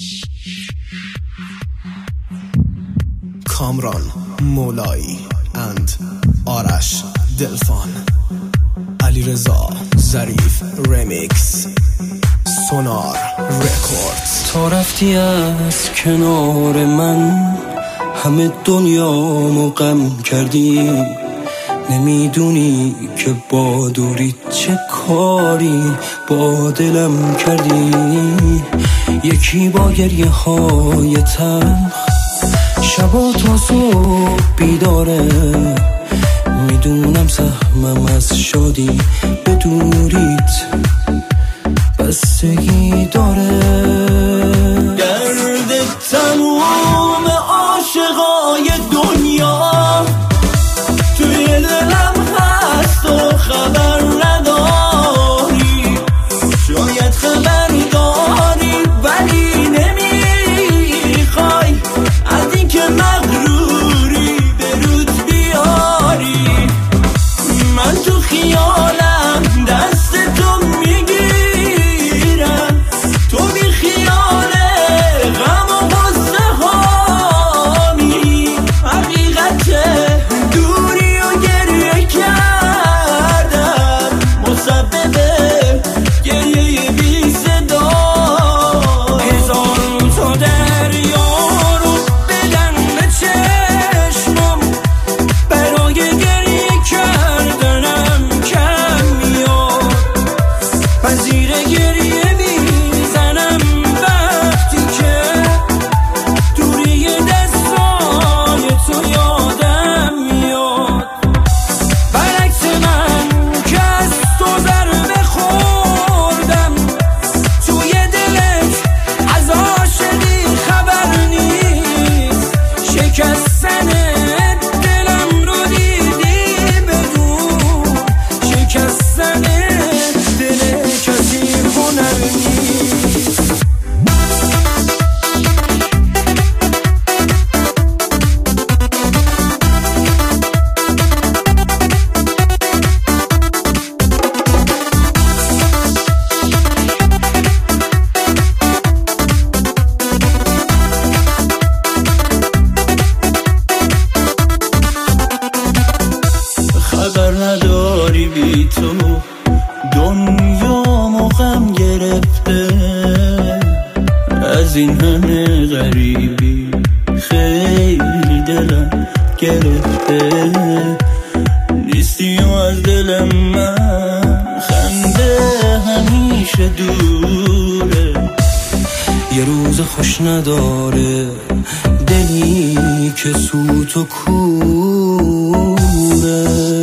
کامران مولایی اند آرش دلفان، علیرضا ظریف رمیکس، سونار رکوردز. تا رفتی از کنار من همه دنیامو غم کردی، نمیدونی که با دوری چه کاری با دلم کردی. یکی با گریه های تلخ شبا تا صبح بیداره، میدونم سهمم از شادی به دوریت بستگی داره. درد تموم عاشقای دنیا توی دلم هست و خبر نداری، شاید خبر داری ولی نمیخوای از این که مغروری به رود بیاری. من تو خیالم دست تو میگیرم، تو بی خیال غم و غصه هامی، حقیقت دوری و گریه کردم مسبب گریه بی صدا. هزار تا دریا رو بدن به چشمم، برای گریه کردنم کم میاد. من زیر گریه میزنم وقتی که دوری دستای تو یادم میاد. برعکس من که از تو ضربه خوردم، توی دلت از عاشقی خبر نیست. شکستن دلم رو دیدی بدون، شکستن دل کسی هنر نیست. خبر نداری بی تو دنیامو غم گرفته، از این همه غریبی خیلی دلم گرفته. نیستی و از دلم من خنده همیشه دوره، یه روز خوش نداره دلی که سوت و کوره.